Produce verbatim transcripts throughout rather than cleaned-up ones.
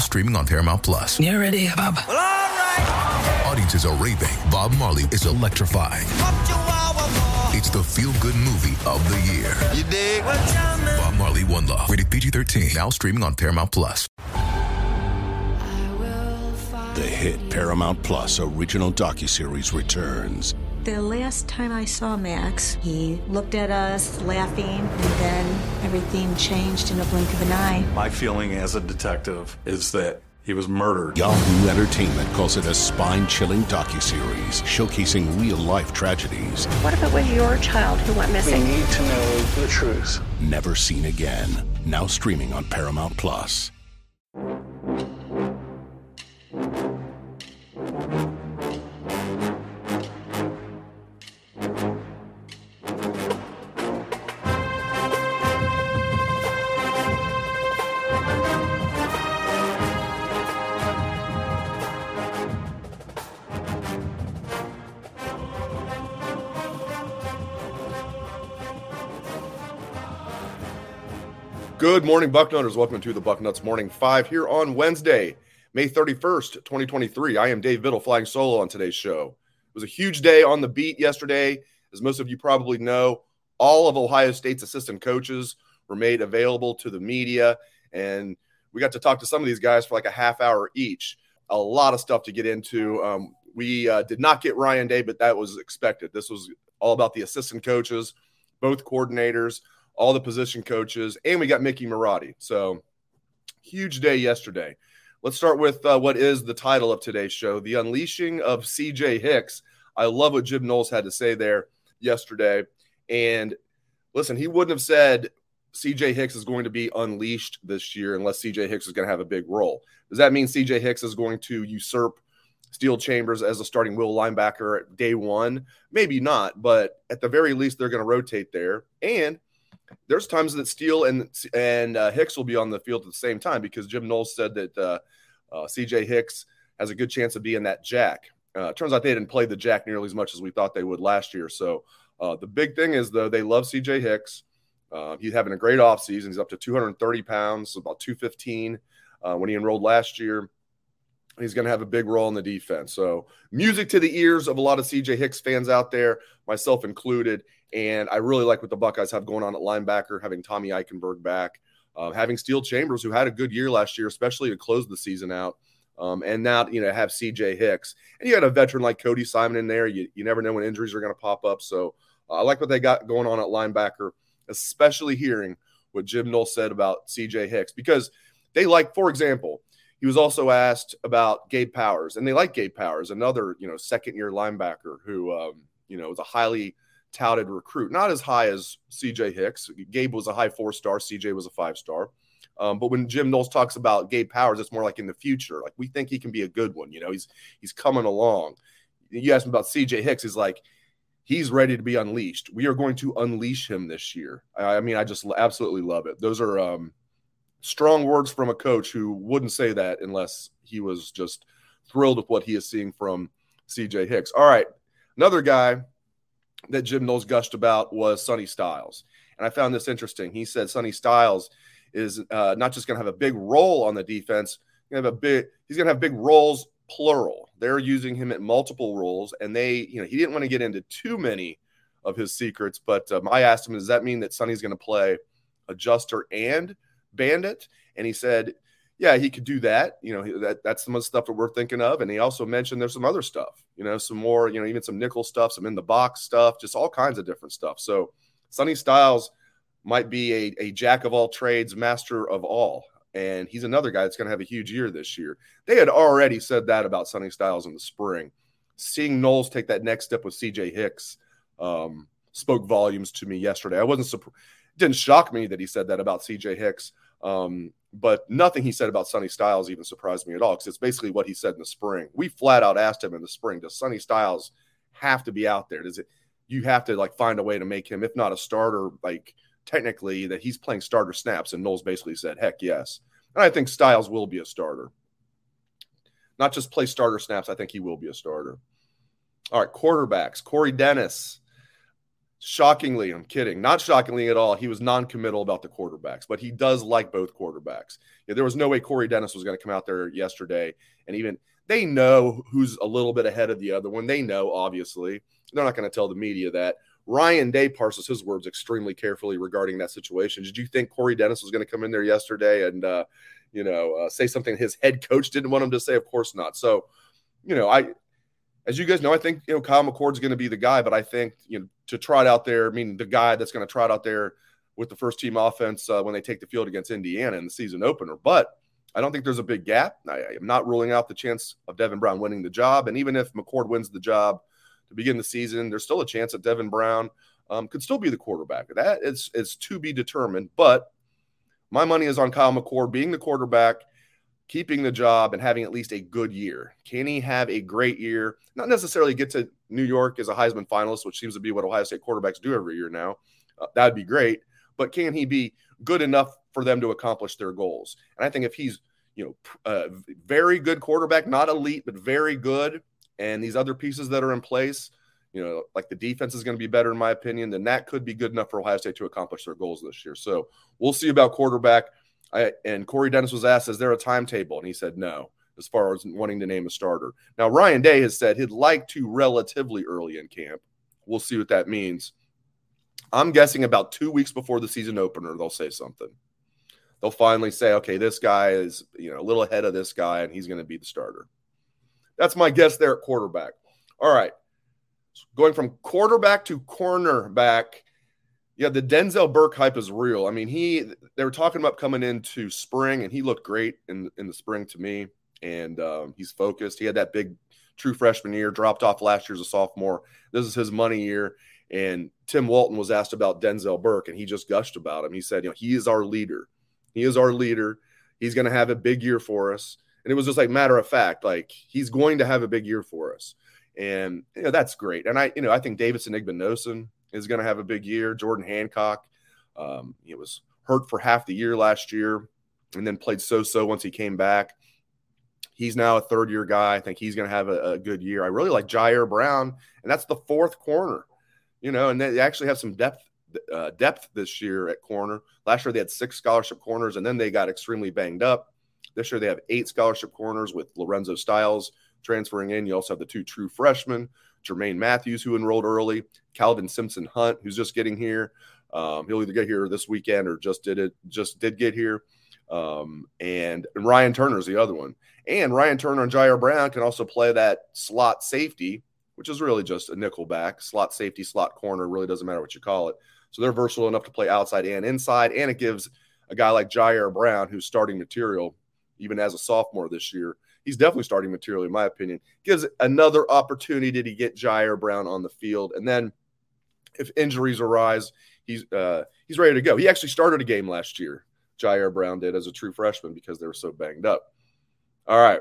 streaming on Paramount Plus. You ready, Bob? Well, all right. Audiences are raving. Bob Marley is electrifying. It's the feel-good movie of the year. You dig? Bob Marley, One Love. Rated P G thirteen. Now streaming on Paramount Plus. The hit Paramount Plus original docuseries returns. The last time I saw Max, he looked at us laughing, and then everything changed in a blink of an eye. My feeling as a detective is that he was murdered. Yahoo Entertainment calls it a spine-chilling docuseries showcasing real-life tragedies. What if it was your child who went missing? We need to know the truth. Never seen again. Now streaming on Paramount Plus. Good morning, Bucknutters. Welcome to the Bucknuts Morning Five here on Wednesday, May thirty-first, twenty twenty-three. I am Dave Biddle, flying solo on today's show. It was a huge day on the beat yesterday. As most of you probably know, all of Ohio State's assistant coaches were made available to the media, and we got to talk to some of these guys for like a half hour each. A lot of stuff to get into. Um, we uh, did not get Ryan Day, but that was expected. This was all about the assistant coaches, both coordinators, all the position coaches, and we got Mickey Marotti. So huge day yesterday. Let's start with uh, what is the title of today's show, The Unleashing of C J Hicks. I love what Jim Knowles had to say there yesterday. And listen, he wouldn't have said C J Hicks is going to be unleashed this year unless C J Hicks is going to have a big role. Does that mean C J Hicks is going to usurp Steel Chambers as a starting will linebacker at day one? Maybe not, but at the very least, they're going to rotate there. And there's times that Steele and and uh, Hicks will be on the field at the same time because Jim Knowles said that uh, uh, C J Hicks has a good chance of being that jack. Uh, turns out they didn't play the jack nearly as much as we thought they would last year. So uh, the big thing is, though, they love C J Hicks. Uh, he's having a great offseason. He's up to two hundred thirty pounds, so about two fifteen uh, when he enrolled last year. He's going to have a big role in the defense. So music to the ears of a lot of C J Hicks fans out there, myself included. And I really like what the Buckeyes have going on at linebacker, having Tommy Eichenberg back, uh, having Steel Chambers, who had a good year last year, especially to close the season out. Um, and now, you know, have C J Hicks. And you got a veteran like Cody Simon in there. You, you never know when injuries are going to pop up. So uh, I like what they got going on at linebacker, especially hearing what Jim Knowles said about C J Hicks. Because they like, for example, he was also asked about Gabe Powers. And they like Gabe Powers, another, you know, second-year linebacker who, um, you know, was a highly – touted recruit, not as high as C J Hicks. Gabe was a high four-star. C J was a five-star. Um, but when Jim Knowles talks about Gabe Powers, it's more like in the future. Like, we think he can be a good one. You know, he's he's coming along. You asked him about C J Hicks. He's like, he's ready to be unleashed. We are going to unleash him this year. I, I mean, I just absolutely love it. Those are um, strong words from a coach who wouldn't say that unless he was just thrilled with what he is seeing from C J Hicks. All right, another guy that Jim Knowles gushed about was Sonny Styles. And I found this interesting. He said Sonny Styles is uh, not just going to have a big role on the defense, he's going to have a big, he's going to have big roles, plural. They're using him at multiple roles, and they, you know, he didn't want to get into too many of his secrets, but um, I asked him, does that mean that Sonny's going to play adjuster and bandit? And he said, yeah, he could do that. You know, that that's some of the stuff that we're thinking of. And he also mentioned there's some other stuff, you know, some more, you know, even some nickel stuff, some in the box stuff, just all kinds of different stuff. So Sonny Styles might be a, a jack of all trades, master of all. And he's another guy that's going to have a huge year this year. They had already said that about Sonny Styles in the spring. Seeing Knowles take that next step with C J Hicks um, spoke volumes to me yesterday. I wasn't surprised. It didn't shock me that he said that about C J Hicks. Um, but nothing he said about Sonny Styles even surprised me at all, because it's basically what he said in the spring. We flat out asked him in the spring, does Sonny Styles have to be out there? Does it, you have to like find a way to make him, if not a starter, like technically that he's playing starter snaps? And Knowles basically said, heck yes. And I think Styles will be a starter. Not just play starter snaps. I think he will be a starter. All right, quarterbacks. Corey Dennis. shockingly, I'm kidding, not shockingly at all, he was non-committal about the quarterbacks, but he does like both quarterbacks. Yeah, there was no way Corey Dennis was going to come out there yesterday, and even they know who's a little bit ahead of the other one. They know, obviously. They're not going to tell the media that. Ryan Day parses his words extremely carefully regarding that situation. Did you think Corey Dennis was going to come in there yesterday and, uh, you know, uh, say something his head coach didn't want him to say? Of course not. So, you know, I, as you guys know, I think, you know, Kyle McCord's going to be the guy, but I think, you know, to trot out there, I mean, the guy that's going to trot out there with the first team offense uh, when they take the field against Indiana in the season opener. But I don't think there's a big gap. I, I am not ruling out the chance of Devin Brown winning the job. And even if McCord wins the job to begin the season, there's still a chance that Devin Brown um, could still be the quarterback. That is, is to be determined. But my money is on Kyle McCord being the quarterback, keeping the job, and having at least a good year. Can he have a great year? Not necessarily get to New York as a Heisman finalist, which seems to be what Ohio State quarterbacks do every year now. Uh, that would be great. But can he be good enough for them to accomplish their goals? And I think if he's, you know, a very good quarterback, not elite, but very good, and these other pieces that are in place, you know, like the defense is going to be better in my opinion, then that could be good enough for Ohio State to accomplish their goals this year. So we'll see about quarterback. I, and Corey Dennis was asked, is there a timetable? And he said no, as far as wanting to name a starter. Now, Ryan Day has said he'd like to relatively early in camp. We'll see what that means. I'm guessing about two weeks before the season opener, they'll say something. They'll finally say, okay, this guy is, you know, a little ahead of this guy, and he's going to be the starter. That's my guess there at quarterback. All right. Going from quarterback to cornerback, yeah, the Denzel Burke hype is real. I mean, he they were talking about coming into spring, and he looked great in, in the spring to me, and um, he's focused. He had that big true freshman year, dropped off last year as a sophomore. This is his money year, and Tim Walton was asked about Denzel Burke, and he just gushed about him. He said, you know, he is our leader. He is our leader. He's going to have a big year for us. And it was just like matter of fact, like he's going to have a big year for us. And, you know, that's great. And I, you know, I think Davidson Igbinosun is going to have a big year. Jordan Hancock, um, he was hurt for half the year last year and then played so-so once he came back. He's now a third-year guy. I think he's going to have a, a good year. I really like Jair Brown, and that's the fourth corner, you know, and they actually have some depth uh, depth this year at corner. Last year they had six scholarship corners, and then they got extremely banged up. This year they have eight scholarship corners with Lorenzo Styles transferring in. You also have the two true freshmen, Jermaine Matthews, who enrolled early, Calvin Simpson Hunt, who's just getting here. Um, he'll either get here this weekend or just did it, just did get here. Um, and, and Ryan Turner is the other one. And Ryan Turner and Jair Brown can also play that slot safety, which is really just a nickel back. Slot safety, slot corner, really doesn't matter what you call it. So they're versatile enough to play outside and inside, and it gives a guy like Jair Brown, who's starting material, even as a sophomore this year, he's definitely starting material, in my opinion, gives another opportunity to get Jair Brown on the field. And then if injuries arise, he's uh, he's ready to go. He actually started a game last year, Jair Brown did, as a true freshman because they were so banged up. All right,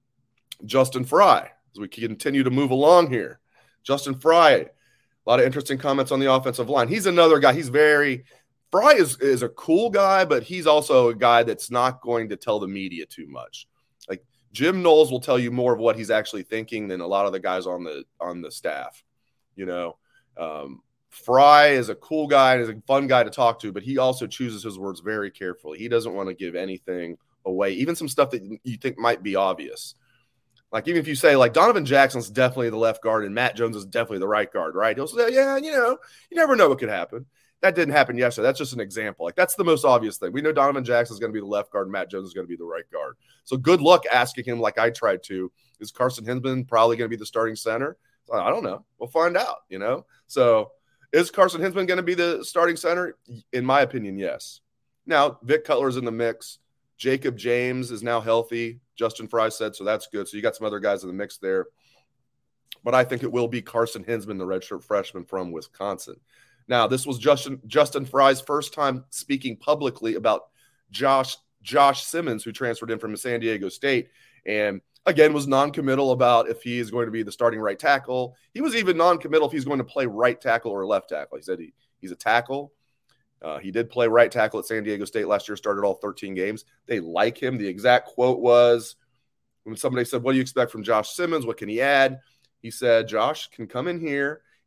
Justin Fry, as we continue to move along here. Justin Fry, a lot of interesting comments on the offensive line. He's another guy. He's very – Fry is, is a cool guy, but he's also a guy that's not going to tell the media too much. Like Jim Knowles will tell you more of what he's actually thinking than a lot of the guys on the on the staff. You know, um, Fry is a cool guy and is a fun guy to talk to, but he also chooses his words very carefully. He doesn't want to give anything away, even some stuff that you think might be obvious. Like even if you say like Donovan Jackson's definitely the left guard and Matt Jones is definitely the right guard, right? He'll say, yeah, you know, you never know what could happen. That didn't happen yesterday. That's just an example. Like that's the most obvious thing. We know Donovan Jackson is going to be the left guard and Matt Jones is going to be the right guard. So good luck asking him like I tried to. Is Carson Hinsman probably going to be the starting center? I don't know. We'll find out, you know? So is Carson Hinsman going to be the starting center? In my opinion, yes. Now, Vic Cutler's in the mix. Jacob James is now healthy. Justin Fry said, so that's good. So you got some other guys in the mix there. But I think it will be Carson Hinsman, the redshirt freshman from Wisconsin. Now, this was Justin Justin Fry's first time speaking publicly about Josh Josh Simmons, who transferred in from San Diego State, and again was non-committal about if he is going to be the starting right tackle. He was even non-committal if he's going to play right tackle or left tackle. He said he, he's a tackle. Uh, he did play right tackle at San Diego State last year, started all thirteen games. They like him. The exact quote was when somebody said, what do you expect from Josh Simmons? What can he add? He said, Josh can come in here.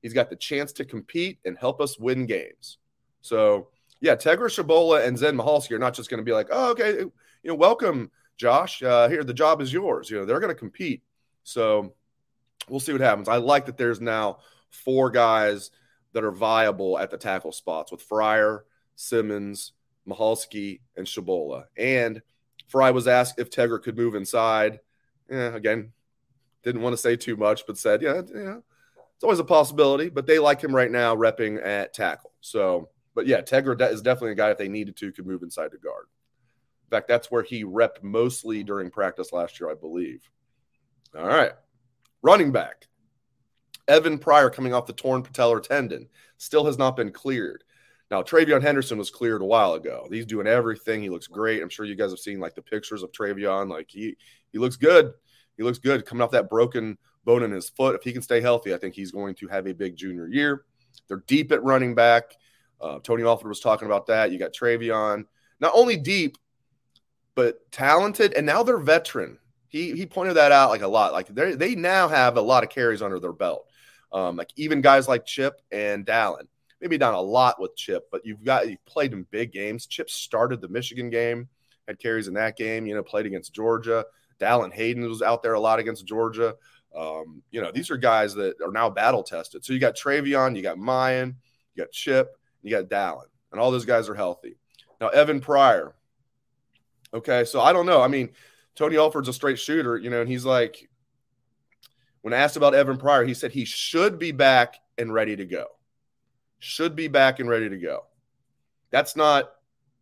He's got the chance to compete and help us win games. So, yeah, Tegra Tshabola and Zen Michalski are not just going to be like, oh, okay, you know, welcome, Josh. Uh, here, the job is yours. You know, they're going to compete. So we'll see what happens. I like that there's now four guys that are viable at the tackle spots with Fryer, Simmons, Michalski, and Tshabola. And Fry was asked if Tegra could move inside. Yeah, again, didn't want to say too much, but said, yeah, yeah, it's always a possibility. But they like him right now repping at tackle. So, but yeah, Tegra is definitely a guy, if they needed to, could move inside the guard. In fact, that's where he repped mostly during practice last year, I believe. All right. Running back. Evan Pryor coming off the torn patellar tendon. Still has not been cleared. Now, Travion Henderson was cleared a while ago. He's doing everything. He looks great. I'm sure you guys have seen like the pictures of Travion. Like he he looks good. He looks good coming off that broken bone in his foot. If he can stay healthy, I think he's going to have a big junior year. They're deep at running back. Uh, Tony Alford was talking about that. You got Travion. Not only deep, but talented, and now they're veteran. He he pointed that out like a lot. Like they they now have a lot of carries under their belt. Um, like even guys like Chip and Dallin. Maybe not a lot with Chip, but you've got you played in big games. Chip started the Michigan game, had carries in that game. You know, played against Georgia. Dallin Hayden was out there a lot against Georgia. Um, you know, these are guys that are now battle tested. So you got Travion, you got Mayan, you got Chip, you got Dallin, and all those guys are healthy. Now Evan Pryor. Okay, so I don't know. I mean, Tony Alford's a straight shooter, you know, and he's like, when asked about Evan Pryor, he said he should be back and ready to go. Should be back and ready to go. That's not,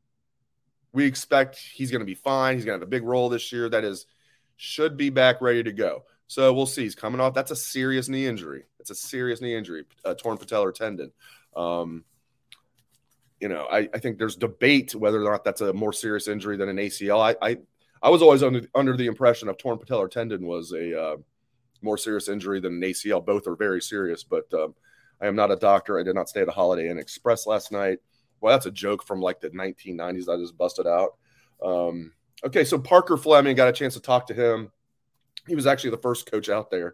we expect he's going to be fine. He's going to have a big role this year. That is, should be back ready to go. So we'll see. He's coming off. That's a serious knee injury. It's a serious knee injury, a torn patellar tendon. Um, you know, I, I think there's debate whether or not that's a more serious injury than an A C L. I I, I was always under, under the impression of torn patellar tendon was a uh, more serious injury than an A C L. Both are very serious, but um, I am not a doctor. I did not stay at a Holiday Inn Express last night. Well, that's a joke from like the nineteen nineties I just busted out. Um, okay, so Parker Fleming, got a chance to talk to him. He was actually the first coach out there.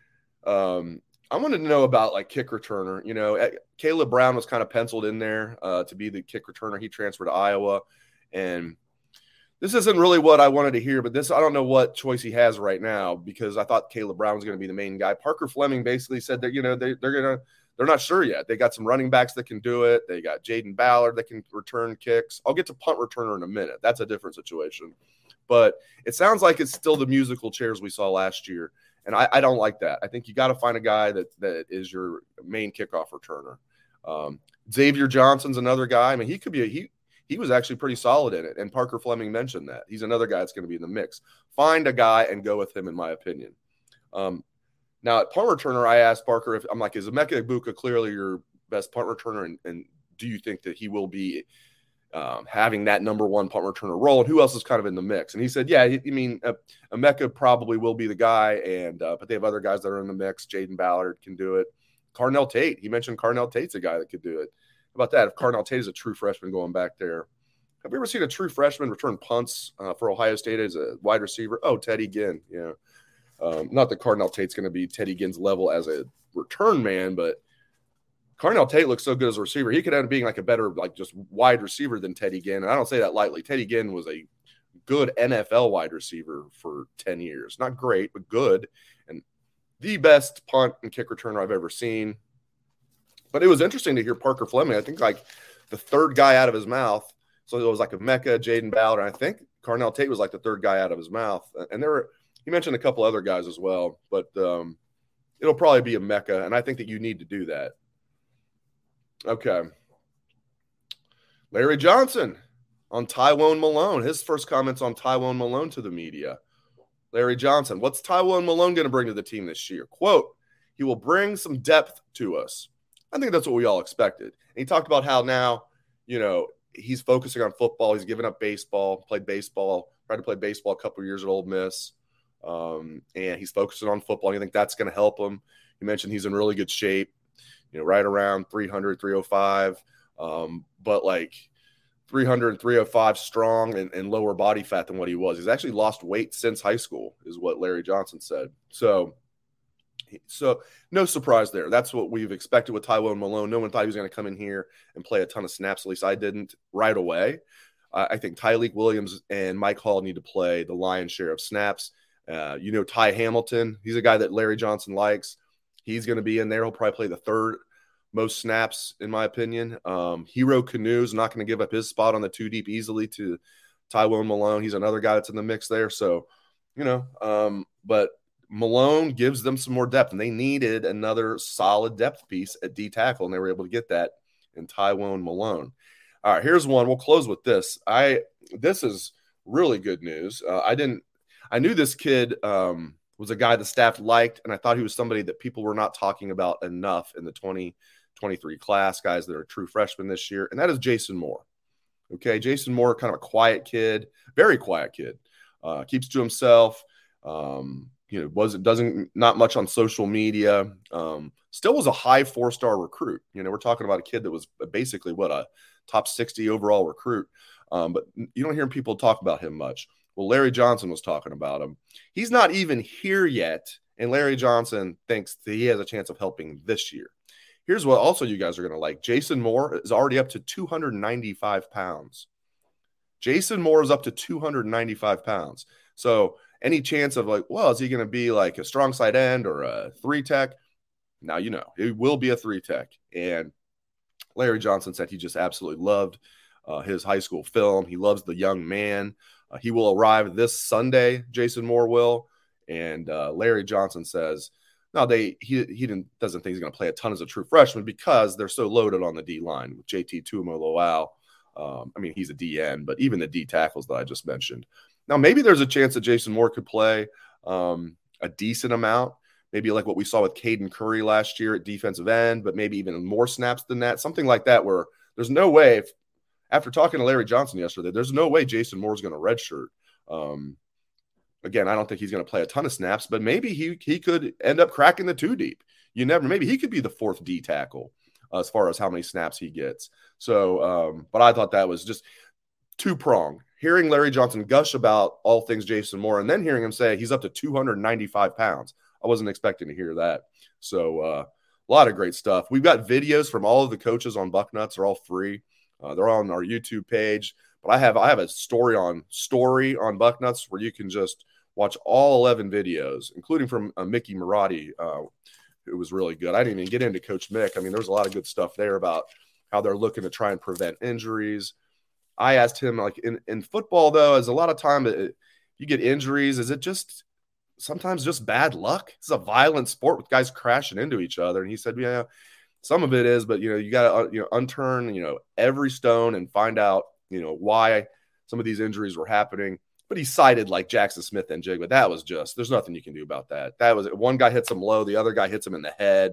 Um, I wanted to know about like kick returner. You know, Caleb Brown was kind of penciled in there uh, to be the kick returner. He transferred to Iowa, and this isn't really what I wanted to hear, but this, I don't know what choice he has right now because I thought Caleb Brown was going to be the main guy. Parker Fleming basically said that, you know, they, they're going to, they're not sure yet. They got some running backs that can do it. They got Jaden Ballard that can return kicks. I'll get to punt returner in a minute. That's a different situation. But it sounds like it's still the musical chairs we saw last year. And I, I don't like that. I think you got to find a guy that that is your main kickoff returner. Um, Xavier Johnson's another guy. I mean, he could be a, he, he was actually pretty solid in it. And Parker Fleming mentioned that. He's another guy that's going to be in the mix. Find a guy and go with him, in my opinion. Um, now, at punt returner, I asked Parker, if I'm like, is Emeka Egbuka clearly your best punt returner? And, and do you think that he will be um, having that number one punt returner role? And who else is kind of in the mix? And he said, yeah, I mean, uh, Emeka probably will be the guy. And uh, but they have other guys that are in the mix. Jaden Ballard can do it. Carnell Tate. He mentioned Carnell Tate's a guy that could do it. How about that? If Carnell Tate is a true freshman going back there. Have you ever seen a true freshman return punts uh, for Ohio State as a wide receiver? Oh, Teddy Ginn. Yeah. Um, not that Carnell Tate's going to be Teddy Ginn's level as a return man, but Carnell Tate looks so good as a receiver. He could end up being like a better, like just wide receiver than Teddy Ginn. And I don't say that lightly. Teddy Ginn was a good N F L wide receiver for ten years. Not great, but good. And the best punt and kick returner I've ever seen. But it was interesting to hear Parker Fleming. I think like the third guy out of his mouth. So it was like Emeka, Jaden Ballard. And I think Carnell Tate was like the third guy out of his mouth. And there were, he mentioned a couple other guys as well. But um, it'll probably be Emeka. And I think that you need to do that. Okay. Larry Johnson on Tywone Malone. His first comments on Tywone Malone to the media. Larry Johnson, what's Tywone Malone going to bring to the team this year? Quote, he will bring some depth to us. I think that's what we all expected. And he talked about how now, you know, he's focusing on football. He's given up baseball, played baseball, tried to play baseball a couple of years at Ole Miss. Um, and he's focusing on football. And I think that's going to help him. He mentioned he's in really good shape, you know, right around three hundred, three oh five. Um, but like three hundred, three oh five strong and, and lower body fat than what he was. He's actually lost weight since high school is what Larry Johnson said. So So no surprise there. That's what we've expected with Tywone Malone. No one thought he was going to come in here and play a ton of snaps. At least I didn't right away. Uh, I think Tyleik Williams and Mike Hall need to play the lion's share of snaps. Uh, you know, Ty Hamilton, he's a guy that Larry Johnson likes. He's going to be in there. He'll probably play the third most snaps, in my opinion. Um, Hero Canoe's not going to give up his spot on the two deep easily to Tywone Malone. He's another guy that's in the mix there. So, you know, um, but Malone gives them some more depth, and they needed another solid depth piece at D tackle, and they were able to get that in Tywone Malone. All right, here's one. We'll close with this. I this is really good news. Uh, I didn't. I knew this kid um, was a guy the staff liked, and I thought he was somebody that people were not talking about enough in the twenty twenty-three class, guys that are true freshmen this year, and that is Jason Moore. Okay, Jason Moore, kind of a quiet kid, very quiet kid, uh, keeps to himself. Um, you know, wasn't doesn't not much on social media. Um, still was a high four star recruit. You know, we're talking about a kid that was basically what a top sixty overall recruit. Um, but you don't hear people talk about him much. Well, Larry Johnson was talking about him. He's not even here yet, and Larry Johnson thinks that he has a chance of helping this year. Here's what also you guys are going to like. Jason Moore is already up to two hundred ninety-five pounds. Jason Moore is up to two hundred ninety-five pounds. So any chance of like, well, is he going to be like a strong side end or a three tech? Now, you know, it will be a three tech. And Larry Johnson said he just absolutely loved uh, his high school film. He loves the young man. Uh, he will arrive this Sunday, Jason Moore will. And uh, Larry Johnson says, no, they he he didn't, doesn't think he's going to play a ton as a true freshman because they're so loaded on the D line with J T Tuimoloau. Um, I mean, he's a D N, but even the D tackles that I just mentioned. Now, maybe there's a chance that Jason Moore could play um, a decent amount, maybe like what we saw with Caden Curry last year at defensive end, but maybe even more snaps than that, something like that, where there's no way, if, after talking to Larry Johnson yesterday, there's no way Jason Moore is going to redshirt. Um, again, I don't think he's going to play a ton of snaps, but maybe he he could end up cracking the two deep. You never, maybe he could be the fourth D tackle uh, as far as how many snaps he gets. So, um, but I thought that was just two pronged. Hearing Larry Johnson gush about all things Jason Moore and then hearing him say he's up to two hundred ninety-five pounds. I wasn't expecting to hear that. So uh, a lot of great stuff. We've got videos from all of the coaches on Bucknuts. They're all free. Uh, they're on our YouTube page. But I have I have a story on story on Bucknuts where you can just watch all eleven videos, including from uh, Mickey Marotti, uh, who was really good. I didn't even get into Coach Mick. I mean, there's a lot of good stuff there about how they're looking to try and prevent injuries. I asked him, like, in, in football, though, is a lot of time it, you get injuries. Is it just sometimes just bad luck? It's a violent sport with guys crashing into each other. And he said, yeah, some of it is, but, you know, you got to, you know, unturn, you know, every stone and find out, you know, why some of these injuries were happening. But he cited, like, Jackson Smith and Jig, but that was just, there's nothing you can do about that. That was, one guy hits him low, the other guy hits him in the head.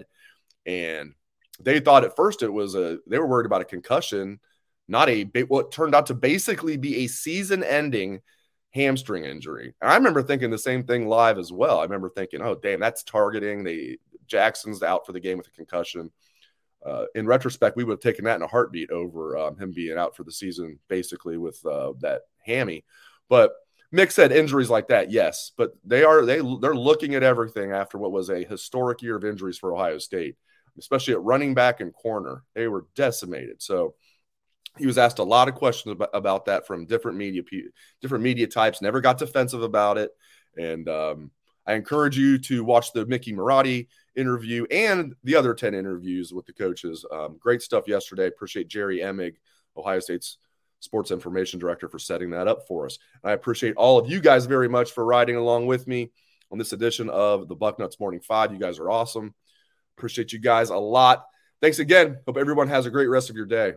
And they thought at first it was a, they were worried about a concussion, not a, what turned out to basically be a season-ending hamstring injury. And I remember thinking the same thing live as well. I remember thinking, oh, damn, that's targeting. They Jackson's out for the game with a concussion. Uh, in retrospect, we would have taken that in a heartbeat over um, him being out for the season, basically with uh, that hammy. But Mick said injuries like that, yes, but they are they they're looking at everything after what was a historic year of injuries for Ohio State, especially at running back and corner. They were decimated. So he was asked a lot of questions about, about that from different media different media types. Never got defensive about it. And um, I encourage you to watch the Mickey Marotti interview and the other ten interviews with the coaches. Um, great stuff yesterday. Appreciate Jerry Emig, Ohio State's sports information director, for setting that up for us. And I appreciate all of you guys very much for riding along with me on this edition of the Bucknuts Morning Five. You guys are awesome. Appreciate you guys a lot. Thanks again. Hope everyone has a great rest of your day.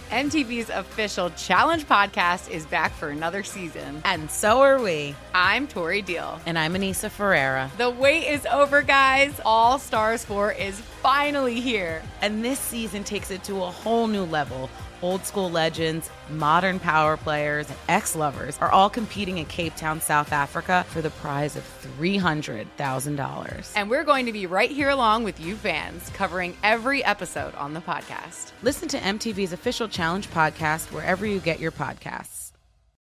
M T V's official Challenge podcast is back for another season. And so are we. I'm Tori Deal. And I'm Anissa Ferreira. The wait is over, guys. All Stars four is finally here. And this season takes it to a whole new level. Old school legends, modern power players, and ex-lovers are all competing in Cape Town, South Africa for the prize of three hundred thousand dollars. And we're going to be right here along with you fans, covering every episode on the podcast. Listen to M T V's official Challenge podcast wherever you get your podcasts.